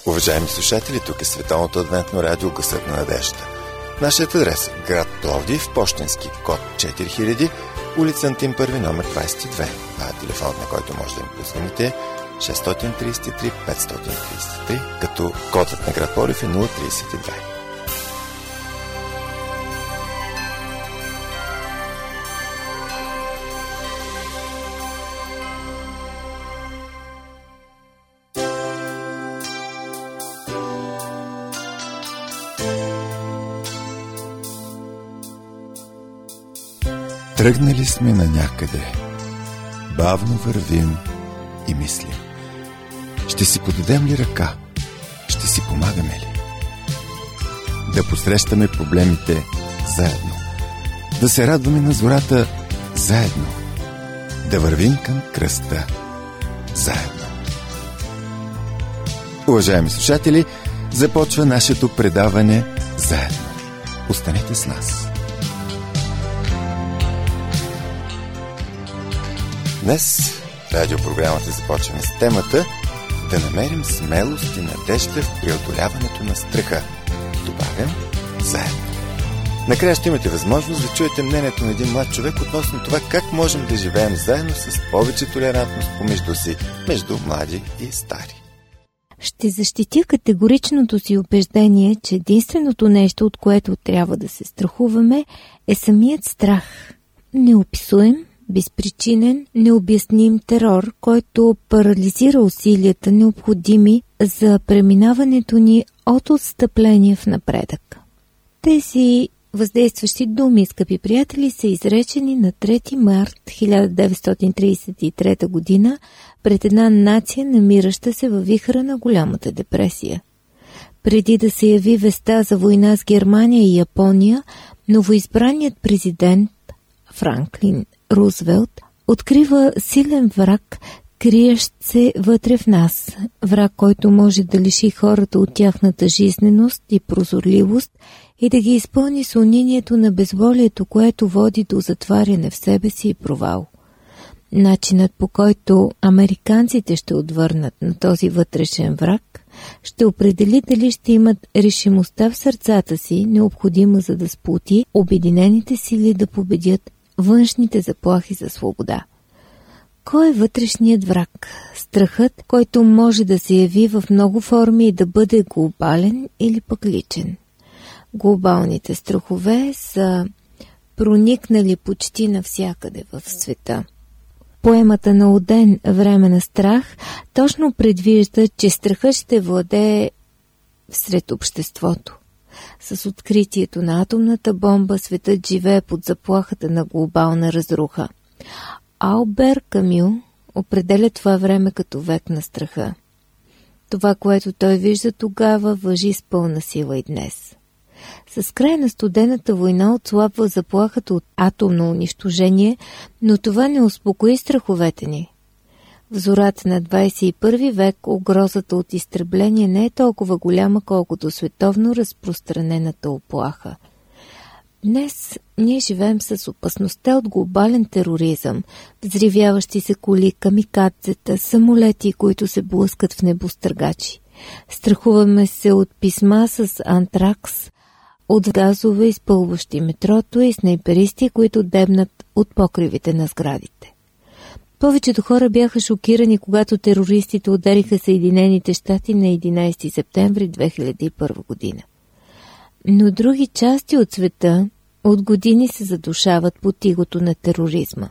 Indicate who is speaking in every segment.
Speaker 1: Уважаеми слушатели, тук е Световното адвентно радио Гласът на надеждата. Нашият адрес е град Пловдив, пощенски код 4000, улица Антим първи, номер 22. А телефонът, на който може да ми позвоните, 633 533, като кодът на град Пловдив е 032. Тръгнали сме на някъде, бавно вървим и мислим. Ще си подадем ли ръка? Ще си помагаме ли? Да посрещаме проблемите заедно. Да се радваме на зората заедно. Да вървим към кръста заедно. Уважаеми слушатели, започва нашето предаване заедно. Останете с нас. Днес радиопрограмата започваме с темата да намерим смелост и надежда в преодоляването на страха. Добавям заедно. Накрая ще имате възможност да чуете мнението на един млад човек относно това как можем да живеем заедно с повече толерантност помежду си, между млади и стари.
Speaker 2: Ще защитя категоричното си убеждение, че единственото нещо, от което трябва да се страхуваме, е самият страх. Неописуем, безпричинен, необясним терор, който парализира усилията, необходими за преминаването ни от отстъпление в напредък. Тези въздействащи думи, скъпи приятели, са изречени на 3 март 1933 година пред една нация, намираща се във вихъра на голямата депресия. Преди да се яви веста за война с Германия и Япония, новоизбраният президент Франклин Рузвелт открива силен враг, криещ се вътре в нас. Враг, който може да лиши хората от тяхната жизненост и прозорливост и да ги изпълни с унинието на безволието, което води до затваряне в себе си и провал. Начинът, по който американците ще отвърнат на този вътрешен враг, ще определи дали ще имат решимостта в сърцата си, необходима за да сплоти обединените сили да победят външните заплахи за свобода. Кой е вътрешният враг? Страхът, който може да се яви в много форми и да бъде глобален или пък личен. Глобалните страхове са проникнали почти навсякъде в света. Поемата на Оден "Време на страх" точно предвижда, че страхът ще владее сред обществото. С откритието на атомната бомба светът живее под заплахата на глобална разруха. Албер Камю определя това време като век на страха. Това, което той вижда тогава, важи с пълна сила и днес. С края на студената война отслабва заплахата от атомно унищожение, но това не успокои страховете ни. В зората на 21 век угрозата от изтребление не е толкова голяма, колкото световно разпространената уплаха. Днес ние живеем с опасността от глобален тероризъм, взривяващи се коли, камикадзета, самолети, които се блъскат в небостъргачи. Страхуваме се от писма с антракс, от газове, изпълващи метрото и снайперисти, които дебнат от покривите на сградите. Повечето хора бяха шокирани, когато терористите удариха Съединените щати на 11 септември 2001 година. Но други части от света от години се задушават под игото на тероризма.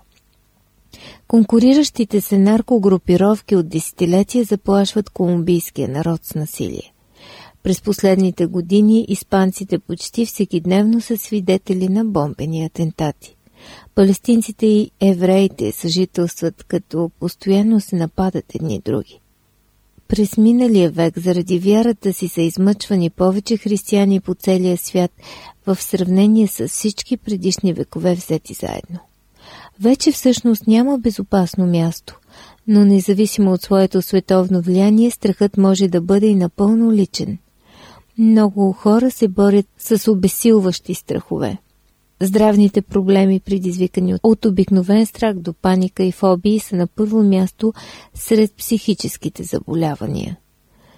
Speaker 2: Конкуриращите се наркогрупировки от десетилетия заплашват колумбийския народ с насилие. През последните години испанците почти всекидневно са свидетели на бомбени атентати. Палестинците и евреите съжителстват, като постоянно се нападат едни други. През миналия век заради вярата си са измъчвани повече християни по целия свят в сравнение с всички предишни векове взети заедно. Вече всъщност няма безопасно място, но независимо от своето световно влияние, страхът може да бъде и напълно личен. Много хора се борят с обезсилващи страхове. Здравните проблеми, предизвикани от обикновен страх до паника и фобии, са на първо място сред психическите заболявания.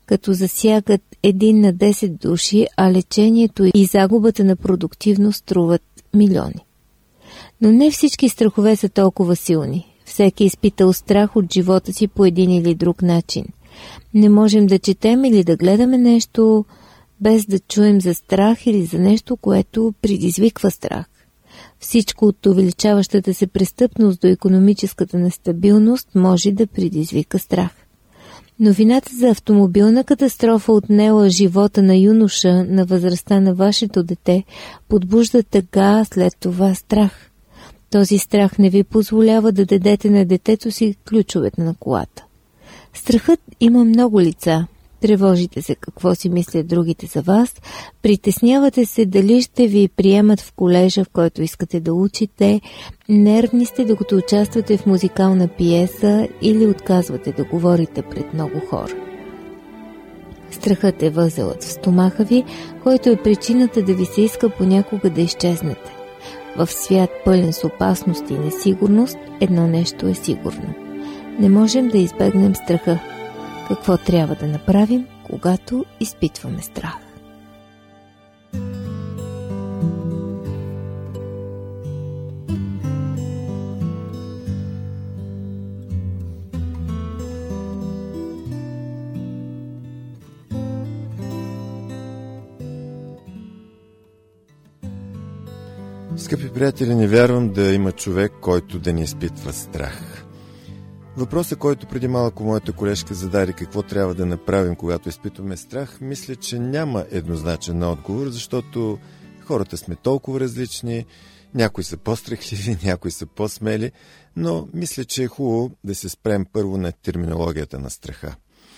Speaker 2: като засягат 1 на 10 души, а лечението и загубата на продуктивност струват милиони. Но не всички страхове са толкова силни. Всеки изпитал страх от живота си по един или друг начин. Не можем да четем или да гледаме нещо, без да чуем за страх или за нещо, което предизвиква страх. Всичко от увеличаващата се престъпност до икономическата нестабилност може да предизвика страх. Новината за автомобилна катастрофа отнела живота на юноша на възрастта на вашето дете подбужда тъга, след това страх. Този страх не ви позволява да дадете на детето си ключовете на колата. Страхът има много лица. Тревожите се какво си мислят другите за вас, притеснявате се дали ще ви приемат в колежа, в който искате да учите, нервни сте докато участвате в музикална пиеса или отказвате да говорите пред много хора. Страхът е възелът в стомаха ви, който е причината да ви се иска понякога да изчезнете. В свят пълен с опасност и несигурност, едно нещо е сигурно. Не можем да избегнем страха. Какво трябва да направим, когато изпитваме страх?
Speaker 1: Скъпи приятели, не вярвам да има човек, който да не изпитва страх. Въпросът, който преди малко моята колежка зададе, какво трябва да направим, когато изпитваме страх, мисля, че няма еднозначен отговор, защото хората сме толкова различни, някои са по-страхливи, някои са по-смели, но мисля, че е хубаво да се спрем първо на терминологията на страха.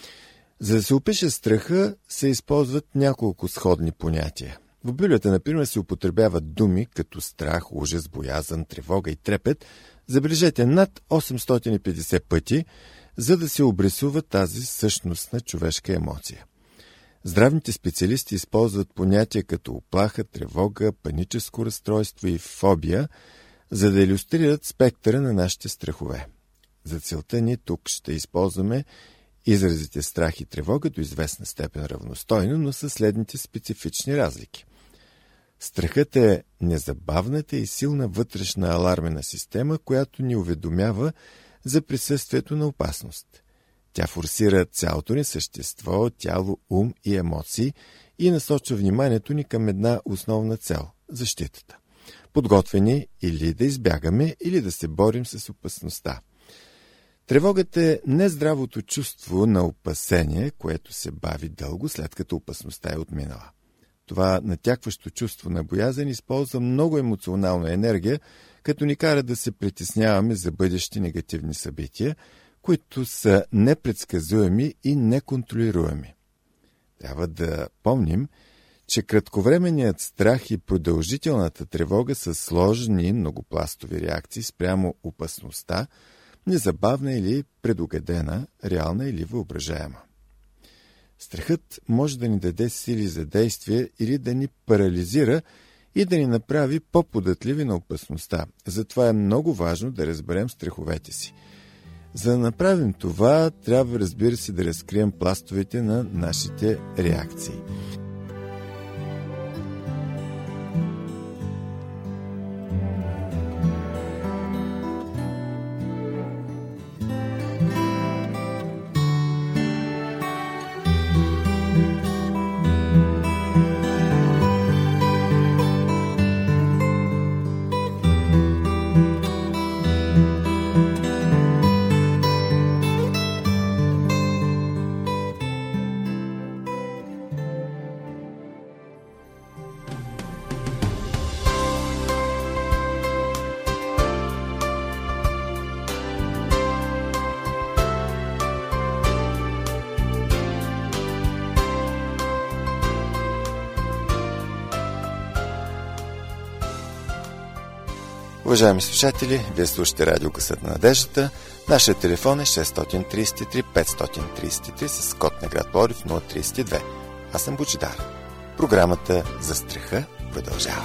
Speaker 1: За да се опише страха, се използват няколко сходни понятия. В Библията, например, се употребяват думи като страх, ужас, боязън, тревога и трепет, забележете, над 850 пъти, за да се обрисува тази същностна човешка емоция. Здравните специалисти използват понятия като уплаха, тревога, паническо разстройство и фобия, за да илюстрират спектъра на нашите страхове. За целта ни тук ще използваме изразите страх и тревога до известна степен равностойно, но със следните специфични разлики. Страхът е незабавната и силна вътрешна алармена система, която ни уведомява за присъствието на опасност. Тя форсира цялото ни същество, тяло, ум и емоции и насочва вниманието ни към една основна цел – защитата. Подготвени или да избягаме, или да се борим с опасността. Тревогата е нездравото чувство на опасение, което се бави дълго, след като опасността е отминала. Това натякващо чувство на боязън използва много емоционална енергия, като ни кара да се притесняваме за бъдещи негативни събития, които са непредсказуеми и неконтролируеми. Трябва да помним, че кратковременният страх и продължителната тревога са сложни многопластови реакции спрямо опасността, незабавна или предугадена, реална или въображаема. Страхът може да ни даде сили за действие или да ни парализира и да ни направи по-податливи на опасността. Затова е много важно да разберем страховете си. За да направим това, трябва, разбира се, да разкрием пластовете на нашите реакции. Уважаеми слушатели, вие слушате Радио Гласът на надеждата. Нашият телефон е 633-533 с код на град Пловдив 032. Аз съм Божидар. Програмата за страха продължава.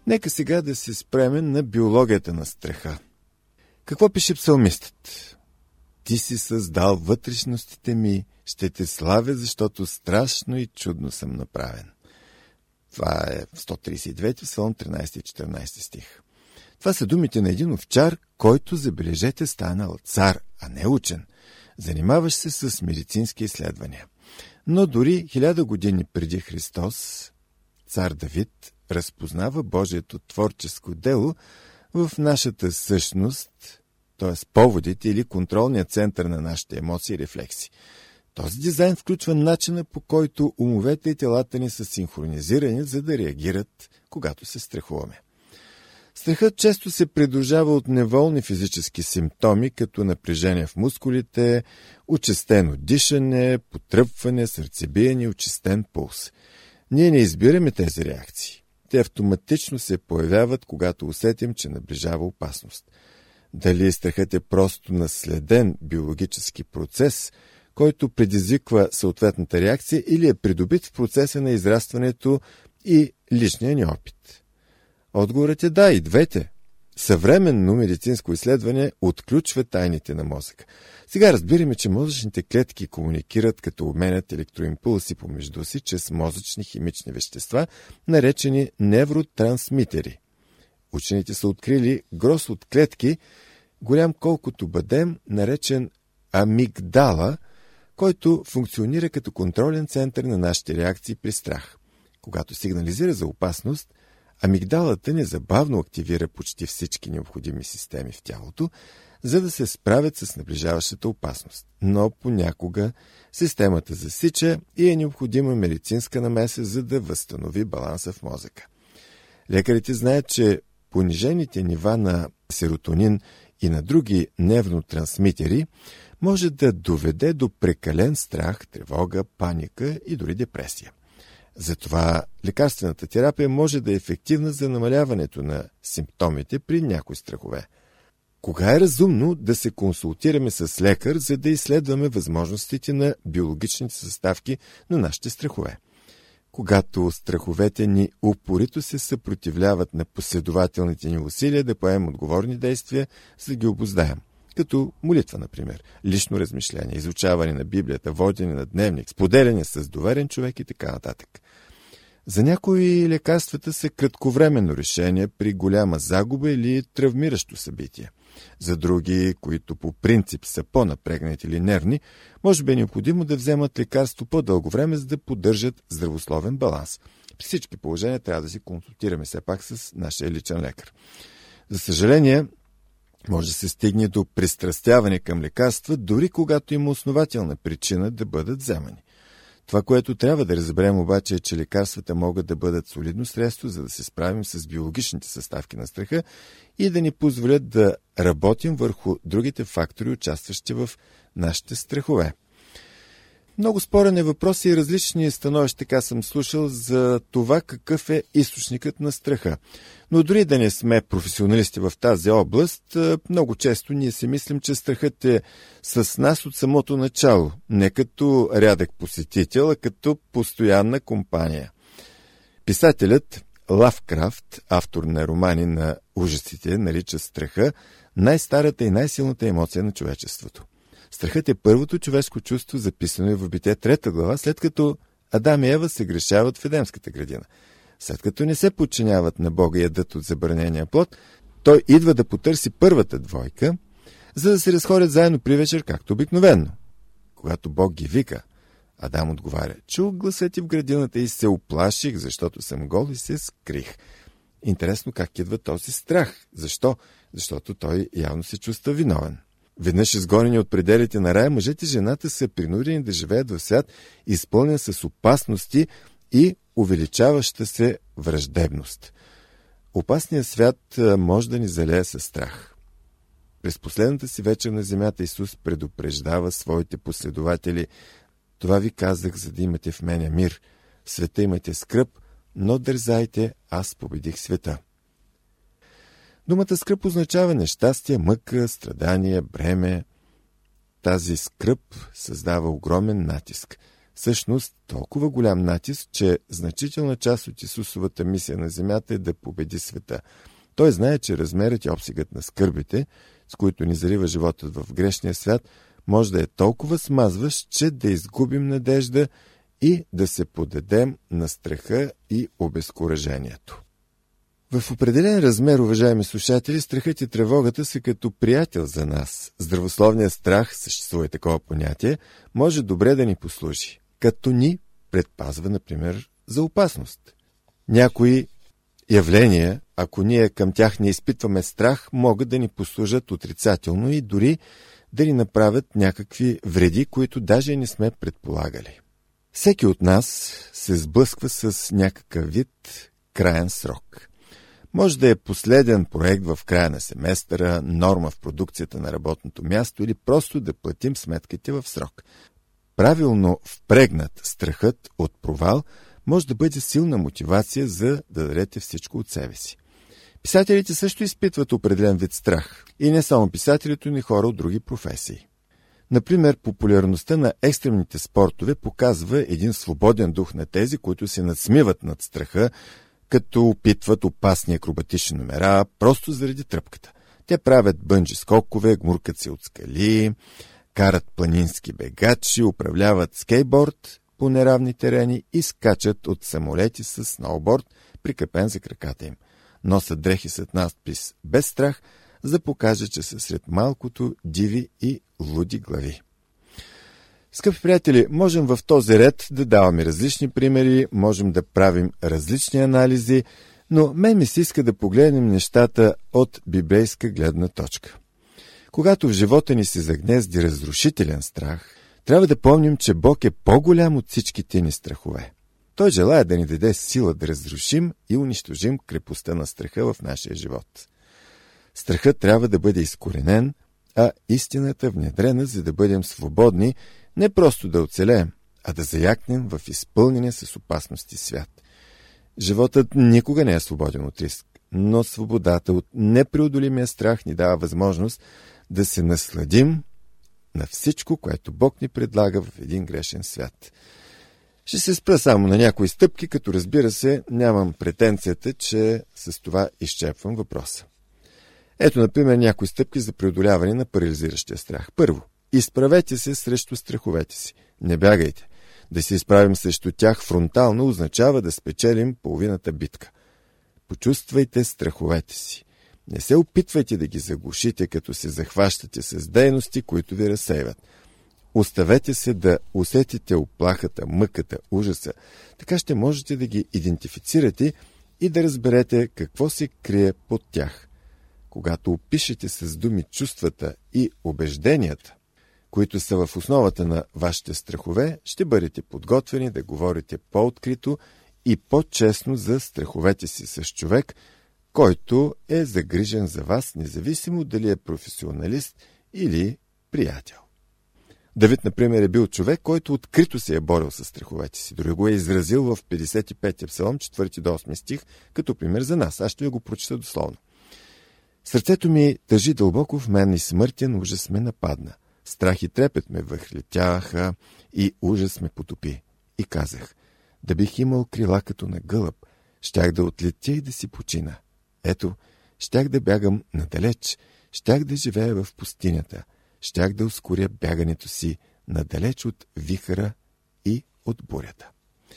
Speaker 1: Нека сега да се спреме на биологията на страха. Какво пише псалмистът? Ти си създал вътрешностите ми, ще те славя, защото страшно и чудно съм направен. Това е 139 псалом, 13 и 14 стих. Това са думите на един овчар, който, забележете, станал цар, а не учен. Занимаваш се с медицински изследвания. Но дори 1000 години преди Христос, цар Давид разпознава Божието творческо дело в нашата същност, т.е. поводите или контролният център на нашите емоции и рефлекси. Този дизайн включва начина, по който умовете и телата ни са синхронизирани, за да реагират, когато се страхуваме. Страхът често се придружава от неволни физически симптоми, като напрежение в мускулите, учестено дишане, потръпване, сърцебиене и учестен пулс. Ние не избираме тези реакции. Те автоматично се появяват, когато усетим, че наближава опасност. Дали страхът е просто наследен биологически процес, който предизвиква съответната реакция, или е придобит в процеса на израстването и личния ни опит? Отговорът е да, и двете. Съвременно медицинско изследване отключва тайните на мозъка. Сега разбираме, че мозъчните клетки комуникират, като обменят електроимпулси помежду си чрез мозъчни химични вещества, наречени невротрансмитери. Учените са открили гроз от клетки, голям колкото бъдем, наречен амигдала, който функционира като контролен център на нашите реакции при страх. Когато сигнализира за опасност, амигдалата незабавно активира почти всички необходими системи в тялото, за да се справят с наближаващата опасност. Но понякога системата засича и е необходима медицинска намеса, за да възстанови баланса в мозъка. Лекарите знаят, че понижените нива на серотонин и на други невротрансмитери може да доведе до прекален страх, тревога, паника и дори депресия. Затова лекарствената терапия може да е ефективна за намаляването на симптомите при някои страхове. Кога е разумно да се консултираме с лекар, за да изследваме възможностите на биологичните съставки на нашите страхове? Когато страховете ни упорито се съпротивляват на последователните ни усилия да поемем отговорни действия, за да ги обуздаем. Като молитва, например, лично размишление, изучаване на Библията, водене на дневник, споделяне с доверен човек и така нататък. За някои лекарствата са кратковременно решение при голяма загуба или травмиращо събитие. За други, които по принцип са по-напрегнати или нервни, може би е необходимо да вземат лекарство по-дълго време, за да поддържат здравословен баланс. При всички положения трябва да се консултираме все пак с нашия личен лекар. За съжаление, може да се стигне до пристрастяване към лекарства, дори когато има основателна причина да бъдат вземани. Това, което трябва да разберем обаче, е, че лекарствата могат да бъдат солидно средство, за да се справим с биологичните съставки на страха и да ни позволят да работим върху другите фактори, участващи в нашите страхове. Много спорен е въпрос и различни становища, така съм слушал, за това какъв е източникът на страха. Но дори да не сме професионалисти в тази област, много често ние си мислим, че страхът е с нас от самото начало, не като рядък посетител, а като постоянна компания. Писателят Лавкрафт, автор на романи на ужасите, нарича страха най-старата и най-силната емоция на човечеството. Страхът е първото човешко чувство, записано и в Битие 3 глава, след като Адам и Ева се грешават в Едемската градина. След като не се подчиняват на Бога и ядат от забранения плод, той идва да потърси първата двойка, за да се разходят заедно при вечер, както обикновено. Когато Бог ги вика, Адам отговаря: чух гласа ти в градината и се уплаших, защото съм гол и се скрих. Интересно как идва този страх. Защо? Защото той явно се чувства виновен. Веднъж изгонени от пределите на рая, мъжът и жената са принудени да живеят в свят, изпълнен с опасности и увеличаваща се враждебност. Опасният свят може да ни залее със страх. През последната си вечер на земята Исус предупреждава своите последователи: това ви казах, за да имате в мене мир. В света имате скръб, но дързайте, аз победих света. Думата скръб означава нещастие, мъка, страдание, бреме. Тази скръб създава огромен натиск. Всъщност толкова голям натиск, че значителна част от Исусовата мисия на земята е да победи света. Той знае, че размерът и обсегът на скърбите, с които ни зарива животът в грешния свят, може да е толкова смазващ, че да изгубим надежда и да се подадем на страха и обезкуражението. В определен размер, уважаеми слушатели, страхът и тревогата са като приятел за нас. Здравословният страх, съществува такова понятие, може добре да ни послужи, като ни предпазва, например, за опасност. Някои явления, ако ние към тях не изпитваме страх, могат да ни послужат отрицателно и дори да ни направят някакви вреди, които даже не сме предполагали. Всеки от нас се сблъсква с някакъв вид краен срок. Може да е последен проект в края на семестъра, норма в продукцията на работното място или просто да платим сметките в срок. Правилно впрегнат страхът от провал може да бъде силна мотивация за да дадете всичко от себе си. Писателите също изпитват определен вид страх. И не само писателите, но и хора от други професии. Например, популярността на екстремните спортове показва един свободен дух на тези, които се надсмиват над страха, като опитват опасни акробатични номера, просто заради тръпката. Те правят бънджи скокове, гмуркат се от скали, карат планински бегачи, управляват скейтборд по неравни терени и скачат от самолети с сноуборд, прикрепен за краката им. Носят дрехи с надпис «Без страх», за да покаже, че са сред малкото диви и луди глави. Скъпи приятели, можем в този ред да даваме различни примери, можем да правим различни анализи, но мен ми се иска да погледнем нещата от библейска гледна точка. Когато в живота ни се загнезди разрушителен страх, трябва да помним, че Бог е по-голям от всичките ни страхове. Той желая да ни даде сила да разрушим и унищожим крепостта на страха в нашия живот. Страхът трябва да бъде изкоренен, а истината внедрена, за да бъдем свободни, не просто да оцелеем, а да заякнем в изпълнение с опасности свят. Животът никога не е свободен от риск, но свободата от непреодолимия страх ни дава възможност да се насладим на всичко, което Бог ни предлага в един грешен свят. Ще се спра само на някои стъпки, като разбира се, нямам претенцията, че с това изчерпвам въпроса. Ето, например, някои стъпки за преодоляване на парализиращия страх. Първо, изправете се срещу страховете си. Не бягайте. Да се изправим срещу тях фронтално означава да спечелим половината битка. Почувствайте страховете си. Не се опитвайте да ги заглушите, като се захващате с дейности, които ви разсейват. Оставете се да усетите оплахата, мъката, ужаса. Така ще можете да ги идентифицирате и да разберете какво се крие под тях. Когато опишете с думи чувствата и убежденията, които са в основата на вашите страхове, ще бъдете подготвени да говорите по-открито и по-честно за страховете си с човек, който е загрижен за вас, независимо дали е професионалист или приятел. Давид, например, е бил човек, който открито се е борил с страховете си. Дори го е изразил в 55-я псалом, 4 до 8 стих, като пример за нас. Аз ще ви го прочета дословно. Сърцето ми тъжи дълбоко в мен и смъртен ужас ме нападна. Страх и трепет ме въхлетяха и ужас ме потопи. И казах, да бих имал крила като на гълъб, щях да отлетя и да си почина. Ето, щях да бягам надалеч, щях да живея в пустинята, щях да ускоря бягането си надалеч от вихъра и от бурята.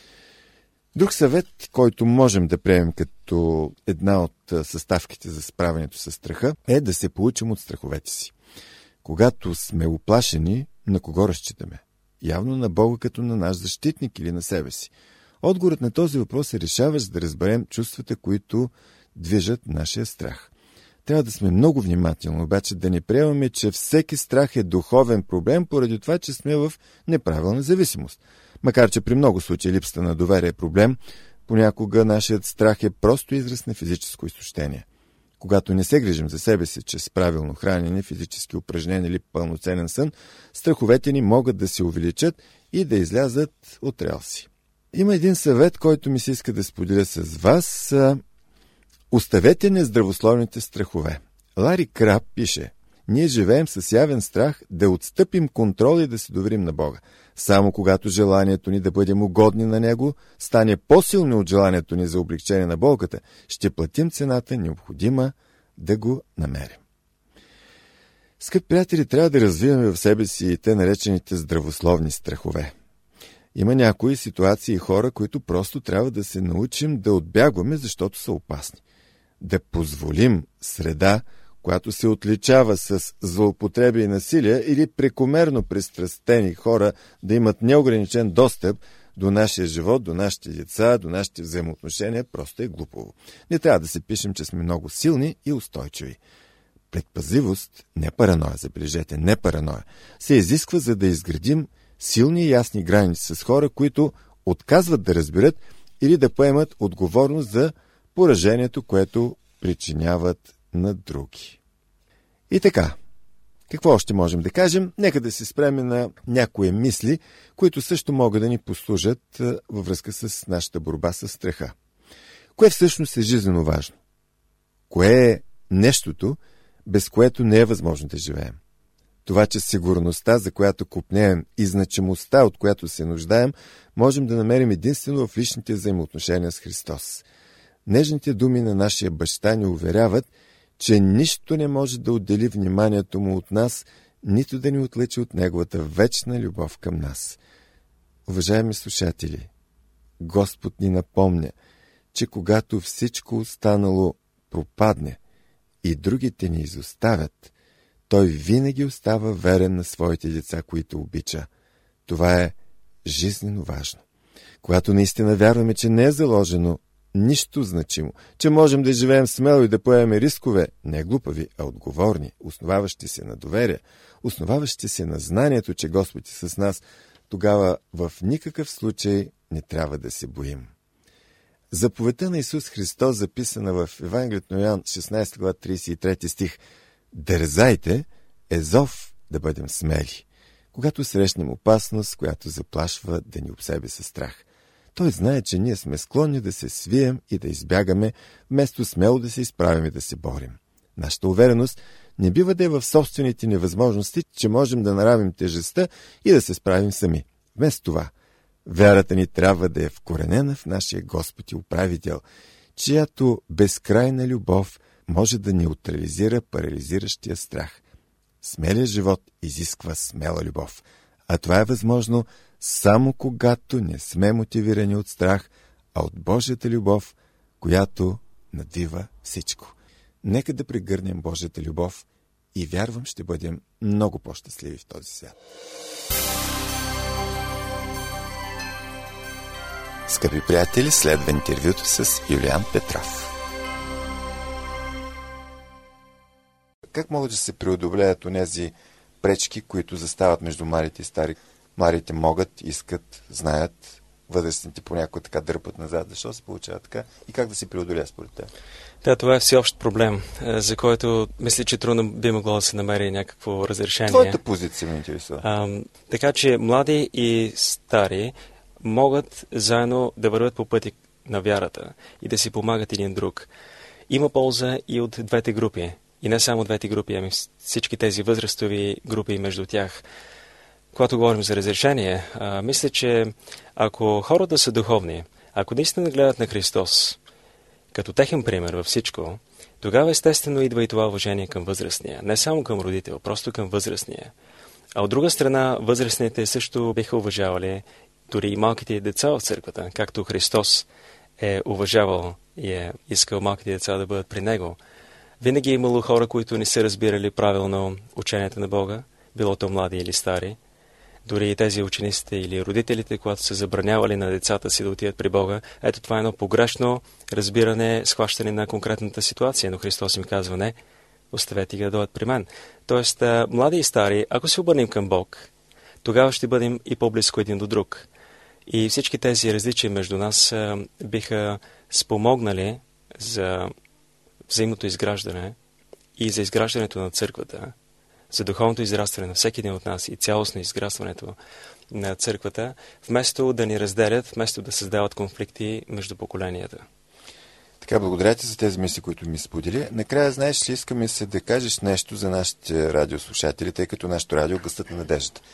Speaker 1: Друг съвет, който можем да приемем като една от съставките за справянето с страха, е да се получим от страховете си. Когато сме уплашени, на кого разчитаме? Явно на Бога като на наш защитник или на себе си. Отговорът на този въпрос е решаващ, за да разберем чувствата, които движат нашия страх. Трябва да сме много внимателни, обаче да не приемаме, че всеки страх е духовен проблем, поради това, че сме в неправилна зависимост. Макар че при много случаи липсата на доверие е проблем, понякога нашият страх е просто израз на физическо изтощение. Когато не се грижим за себе си чрез правилно хранене, физически упражнения или пълноценен сън, страховете ни могат да се увеличат и да излязат от релси. Има един съвет, който ми се иска да споделя с вас. Оставете нездравословните страхове. Лари Краб пише: ние живеем с явен страх да отстъпим контрол и да се доверим на Бога. Само когато желанието ни да бъдем угодни на Него стане по-силно от желанието ни за облегчение на болката, ще платим цената, необходима да го намерим. Скъпи приятели, трябва да развиваме в себе си и те наречените здравословни страхове. Има някои ситуации и хора, които просто трябва да се научим да отбягваме, защото са опасни. Да позволим среда, която се отличава с злоупотреби и насилие, или прекомерно пристрастени хора да имат неограничен достъп до нашия живот, до нашите деца, до нашите взаимоотношения, просто е глупаво. Не трябва да се пишем, че сме много силни и устойчиви. Предпазливост, не параноя, забележете, не параноя, се изисква, за да изградим силни и ясни граници с хора, които отказват да разберат или да поемат отговорност за поражението, което причиняват на други. И така, какво още можем да кажем? Нека да се спреме на някои мисли, които също могат да ни послужат във връзка с нашата борба с страха. Кое всъщност е жизненно важно? Кое е нещото, без което не е възможно да живеем? Това, че сигурността, за която копнеем, и значимостта, от която се нуждаем, можем да намерим единствено в личните взаимоотношения с Христос. Нежните думи на нашия баща ни уверяват, че нищо не може да отдели вниманието му от нас, нито да ни отлъчи от неговата вечна любов към нас. Уважаеми слушатели, Господ ни напомня, че когато всичко останало пропадне и другите ни изоставят, Той винаги остава верен на своите деца, които обича. Това е жизнено важно. Когато наистина вярваме, че не е заложено нищо значимо, че можем да живеем смело и да поемем рискове, не глупави, а отговорни, основаващи се на доверие, основаващи се на знанието, че Господ е с нас, тогава в никакъв случай не трябва да се боим. Заповедта на Исус Христос, записана в Евангелието на Йоан 16 глава 33 стих: „Дързайте“ е зов да бъдем смели, когато срещнем опасност, която заплашва да ни обсеби със страх. Той знае, че ние сме склонни да се свием и да избягаме, вместо смело да се изправим и да се борим. Нашата увереност не бива да е в собствените невъзможности, че можем да наравим тежестта и да се справим сами. Вместо това, вярата ни трябва да е вкоренена в нашия Господ и управител, чиято безкрайна любов може да неутрализира парализиращия страх. Смелият живот изисква смела любов, а това е възможно само когато не сме мотивирани от страх, а от Божията любов, която надвива всичко. Нека да прегърнем Божията любов и вярвам, ще бъдем много по-щастливи в този свят. Скъпи приятели, следва интервюто с Юлиан Петров. Как могат да се преодолеят онези пречки, които застават между младите и стари? Младите могат, искат, знаят, възрастните понякога така дърпат назад. Защо се получава така и как да се преодолее според теб?
Speaker 3: Да, това е всеобщ проблем, за който мисля, че трудно би могло да се намери някакво разрешение.
Speaker 1: Твоята позиция ме интересува.
Speaker 3: Така че млади и стари могат заедно да вървят по пъти на вярата и да си помагат един друг. Има полза и от двете групи. И не само двете групи, ами всички тези възрастови групи между тях. Когато говорим за разрешение, мисля, че ако хората са духовни, ако наистина гледат на Христос като техен пример във всичко, тогава естествено идва и това уважение към възрастния. Не само към родител, просто към възрастния. А от друга страна, възрастните също биха уважавали дори и малките деца в църквата, както Христос е уважавал и е искал малките деца да бъдат при Него. Винаги е имало хора, които не са разбирали правилно учението на Бога, било то млади или стари. Дори и тези учениците или родителите, когато са забранявали на децата си да отидат при Бога, ето това е едно погрешно разбиране, схващане на конкретната ситуация, но Христос им казва: не, оставете ги да дойдат при мен. Тоест, млади и стари, ако се обърнем към Бог, тогава ще бъдем и по-близко един до друг. И всички тези различия между нас биха спомогнали за взаимното изграждане и за изграждането на църквата, за духовното израстване на всеки един от нас и цялостно изграждането на църквата, вместо да ни разделят, вместо да създават конфликти между поколенията.
Speaker 1: Така, благодаря ти за тези мисли, които ми сподели. Накрая, знаеш ли, искаме се да кажеш нещо за нашите радиослушатели, тъй като нашето радио е гласът на надеждата.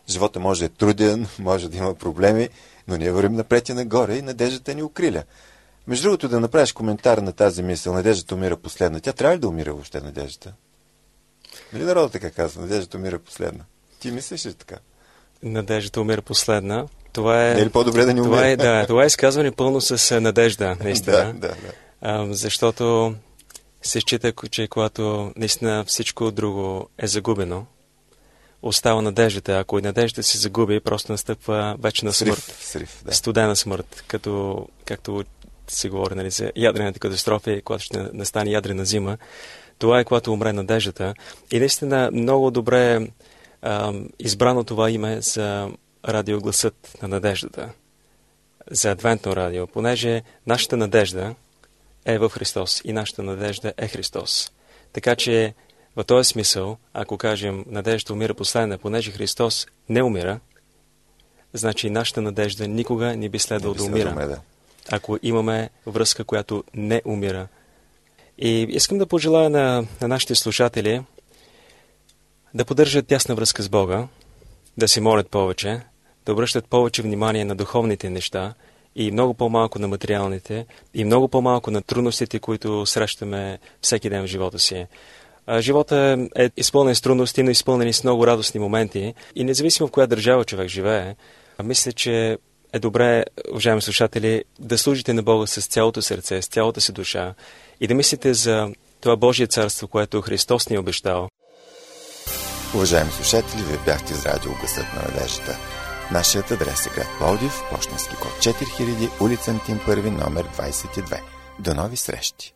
Speaker 1: Живота може да е труден, може да има проблеми, но ние вървим напред и нагоре и надеждата ни укриля. Между другото, да направиш коментар на тази мисъл, надеждата умира последна. Тя трябва ли да умира въобще, надеждата? Нали народът така казва, надеждата умира последна? Ти мислиш ли така?
Speaker 3: Надеждата умира последна. Това е...
Speaker 1: Не е ли по-добре да не умира?
Speaker 3: Това е изказване пълно с надежда, наистина.
Speaker 1: Да.
Speaker 3: Защото се счита, че когато наистина всичко друго е загубено, остава надеждата. Ако и надеждата се загуби, просто настъпва вечна смърт.
Speaker 1: Срив,
Speaker 3: студена смърт, както се говори, нали, за ядрената катастрофа, когато ще настане ядрена зима. Това е когато умре надеждата. И наистина много добре избрано това име за радиогласът на надеждата. За адвентно радио, понеже нашата надежда е в Христос и нашата надежда е Христос. Така че в този смисъл, ако кажем надеждата умира последна, понеже Христос не умира, значи нашата надежда никога не би следвало да умира. Ако имаме връзка, която не умира. И искам да пожелая на нашите слушатели да поддържат тясна връзка с Бога, да се молят повече, да обръщат повече внимание на духовните неща и много по-малко на материалните и много по-малко на трудностите, които срещаме всеки ден в живота си. Живота е изпълнен с трудности, но изпълнен с много радостни моменти и независимо в коя държава човек живее, мисля, че е добре, уважаеми слушатели, да служите на Бога с цялото сърце, с цялата си душа и да мислите за това Божие царство, което Христос ни е обещал.
Speaker 1: Уважаеми слушатели, вие бяхте с радио Гласът на надеждата. Нашият адрес е град Пловдив, пощенски код 4000, улица Антим 1, номер 22. До нови срещи!